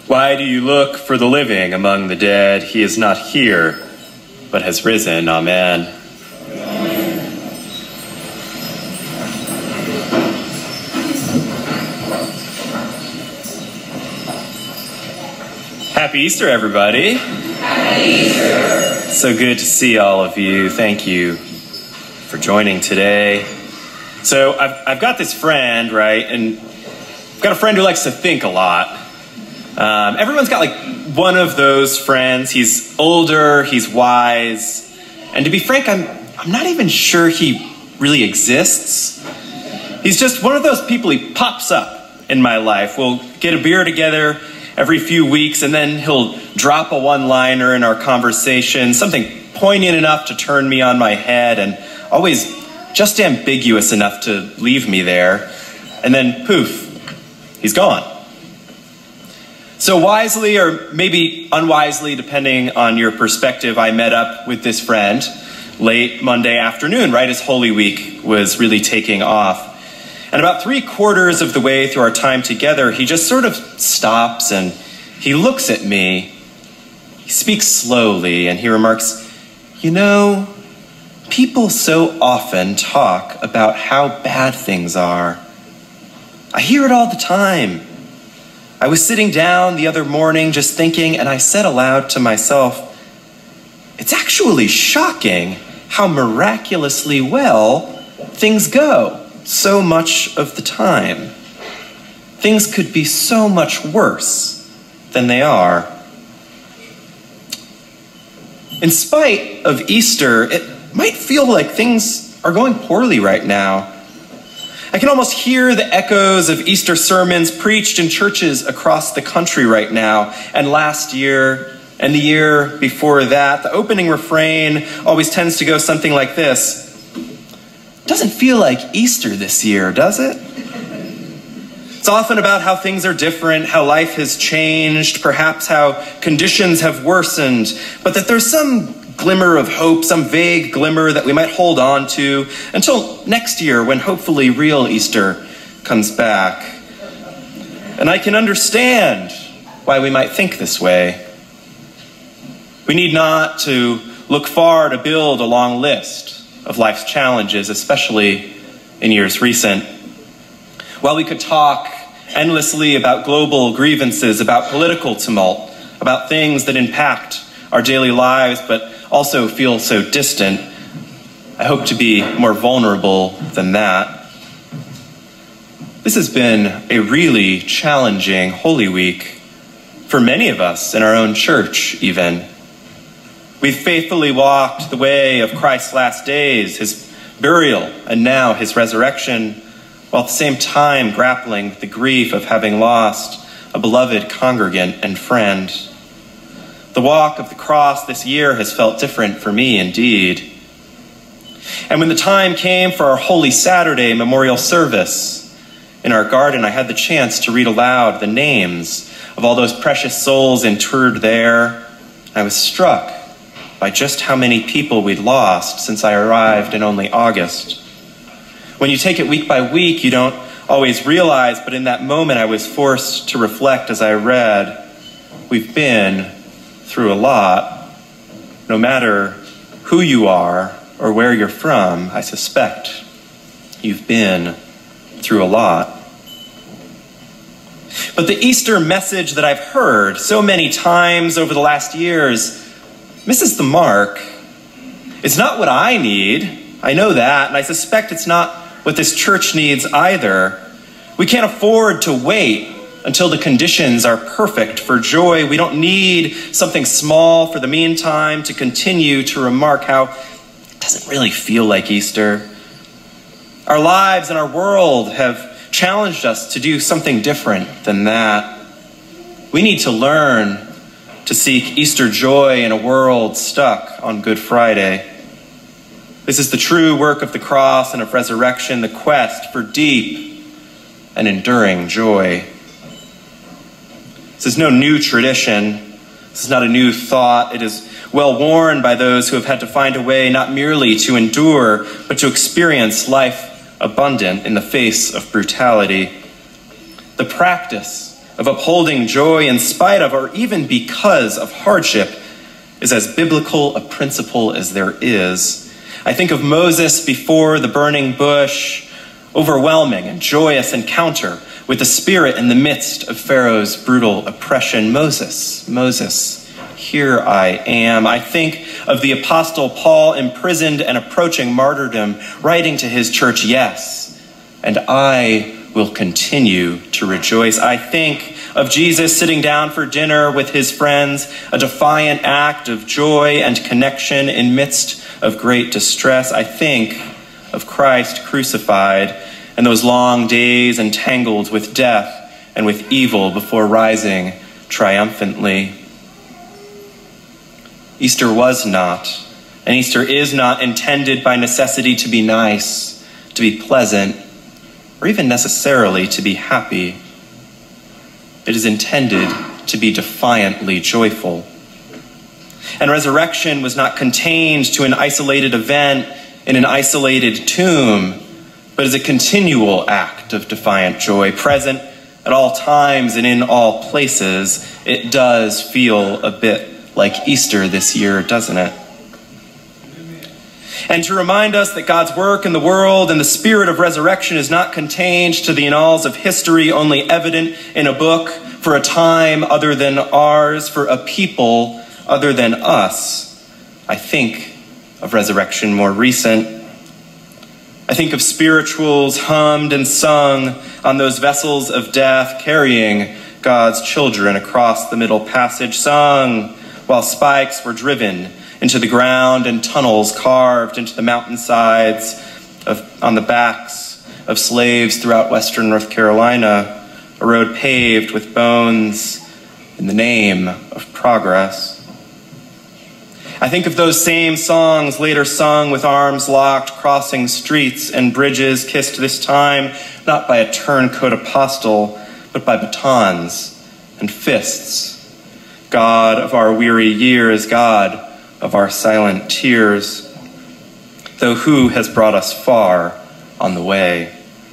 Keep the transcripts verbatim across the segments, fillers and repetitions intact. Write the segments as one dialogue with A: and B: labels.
A: Why do you look for the living among the dead? He is not here, but has risen. Amen. Amen. Happy Easter, everybody.
B: Happy Easter.
A: So good to see all of you. Thank you for joining today. So I've, I've got this friend, right? And I've got a friend who likes to think a lot. Um, everyone's got like one of those friends. He's older, he's wise, and to be frank, I'm I'm not even sure he really exists. He's just one of those people. He pops up in my life. We'll get a beer together every few weeks, and then he'll drop a one-liner in our conversation, something poignant enough to turn me on my head, and always just ambiguous enough to leave me there. And then poof, he's gone. So wisely, or maybe unwisely, depending on your perspective, I met up with this friend late Monday afternoon, right as Holy Week was really taking off. And about three quarters of the way through our time together, he just sort of stops and he looks at me. He speaks slowly and he remarks, "You know, people so often talk about how bad things are. I hear it all the time. I was sitting down the other morning just thinking, and I said aloud to myself, it's actually shocking how miraculously well things go so much of the time. Things could be so much worse than they are." In spite of Easter, it might feel like things are going poorly right now. I can almost hear the echoes of Easter sermons preached in churches across the country right now. And last year, and the year before that, the opening refrain always tends to go something like this. Doesn't feel like Easter this year, does it? It's often about how things are different, how life has changed, perhaps how conditions have worsened, but that there's some glimmer of hope, some vague glimmer that we might hold on to until next year when hopefully real Easter comes back. And I can understand why we might think this way. We need not to look far to build a long list of life's challenges, especially in years recent. While we could talk endlessly about global grievances, about political tumult, about things that impact our daily lives, but also feel so distant, I hope to be more vulnerable than that. This has been a really challenging Holy Week for many of us in our own church, even. We've faithfully walked the way of Christ's last days, his burial, and now his resurrection, while at the same time grappling with the grief of having lost a beloved congregant and friend. The walk of the cross this year has felt different for me indeed. And when the time came for our Holy Saturday memorial service in our garden, I had the chance to read aloud the names of all those precious souls interred there. I was struck by just how many people we'd lost since I arrived in only August. When you take it week by week, you don't always realize, but in that moment I was forced to reflect as I read, we've been through a lot. No matter who you are or where you're from, I suspect you've been through a lot. But the Easter message that I've heard so many times over the last years misses the mark. It's not what I need. I know that, and I suspect it's not what this church needs either. We can't afford to wait until the conditions are perfect for joy. We don't need something small for the meantime to continue to remark how it doesn't really feel like Easter. Our lives and our world have challenged us to do something different than that. We need to learn to seek Easter joy in a world stuck on Good Friday. This is the true work of the cross and of resurrection, the quest for deep and enduring joy. This is no new tradition. This is not a new thought. It is well worn by those who have had to find a way not merely to endure, but to experience life abundant in the face of brutality. The practice of upholding joy in spite of or even because of hardship is as biblical a principle as there is. I think of Moses before the burning bush, overwhelming and joyous encounter with the Spirit in the midst of Pharaoh's brutal oppression. Moses, Moses, here I am. I think of the Apostle Paul imprisoned and approaching martyrdom, writing to his church, yes, and I will continue to rejoice. I think of Jesus sitting down for dinner with his friends, a defiant act of joy and connection in midst of great distress. I think of Christ crucified and those long days entangled with death and with evil before rising triumphantly. Easter was not, and Easter is not intended by necessity to be nice, to be pleasant, or even necessarily to be happy. It is intended to be defiantly joyful. And resurrection was not contained to an isolated event in an isolated tomb, but is a continual act of defiant joy, present at all times and in all places. It does feel a bit like Easter this year, doesn't it? And to remind us that God's work in the world and the spirit of resurrection is not contained to the annals of history, only evident in a book for a time other than ours, for a people other than us. I think of resurrection more recent. I think of spirituals hummed and sung on those vessels of death, carrying God's children across the middle passage, sung while spikes were driven into the ground and tunnels carved into the mountainsides of, on the backs of slaves throughout western North Carolina, a road paved with bones in the name of progress. I think of those same songs later sung with arms locked, crossing streets and bridges, kissed this time not by a turncoat apostle, but by batons and fists. God of our weary years, God of our silent tears, though who has brought us far on the way.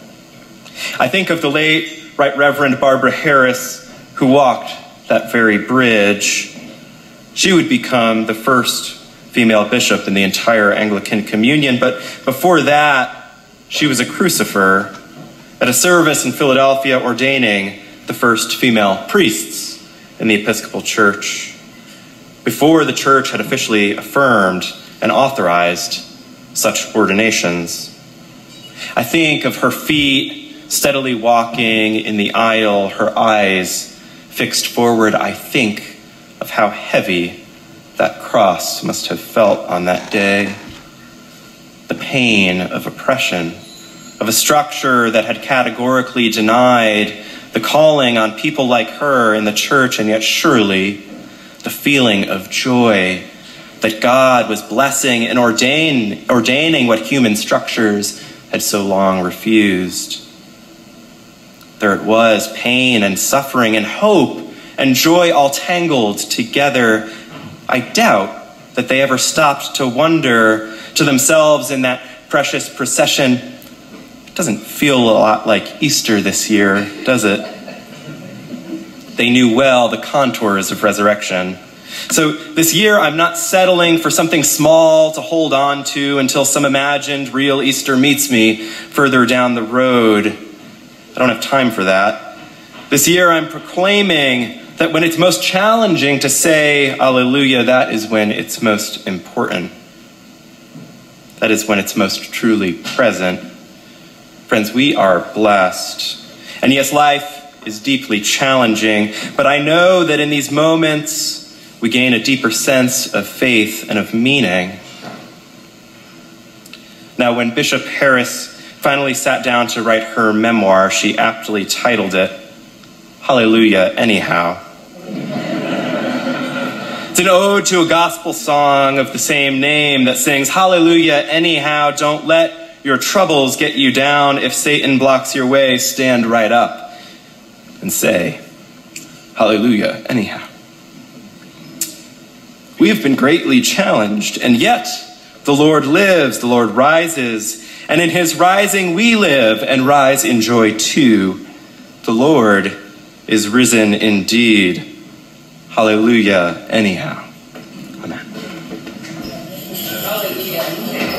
A: I think of the late Right Reverend Barbara Harris, who walked that very bridge. She would become the first female bishop in the entire Anglican Communion, but before that, she was a crucifer at a service in Philadelphia ordaining the first female priests in the Episcopal Church, before the church had officially affirmed and authorized such ordinations. I think of her feet steadily walking in the aisle, her eyes fixed forward. I think of how heavy that cross must have felt on that day. The pain of oppression, of a structure that had categorically denied the calling on people like her in the church, and yet surely the feeling of joy that God was blessing and ordain, ordaining what human structures had so long refused. There it was, pain and suffering and hope and joy all tangled together. I doubt that they ever stopped to wonder to themselves in that precious procession, it doesn't feel a lot like Easter this year, does it? They knew well the contours of resurrection. So this year, I'm not settling for something small to hold on to until some imagined real Easter meets me further down the road. I don't have time for that. This year, I'm proclaiming that when it's most challenging to say Alleluia, that is when it's most important. That is when it's most truly present. Friends, we are blessed. And yes, life is deeply challenging, but I know that in these moments, we gain a deeper sense of faith and of meaning. Now, when Bishop Harris finally sat down to write her memoir, she aptly titled it, Hallelujah Anyhow. It's an ode to a gospel song of the same name that sings, Hallelujah anyhow, don't let your troubles get you down. If Satan blocks your way, stand right up and say, Hallelujah anyhow. We have been greatly challenged, and yet the Lord lives, the Lord rises, and in his rising we live and rise in joy too. The Lord is risen indeed. Hallelujah, anyhow. Amen.
B: Hallelujah.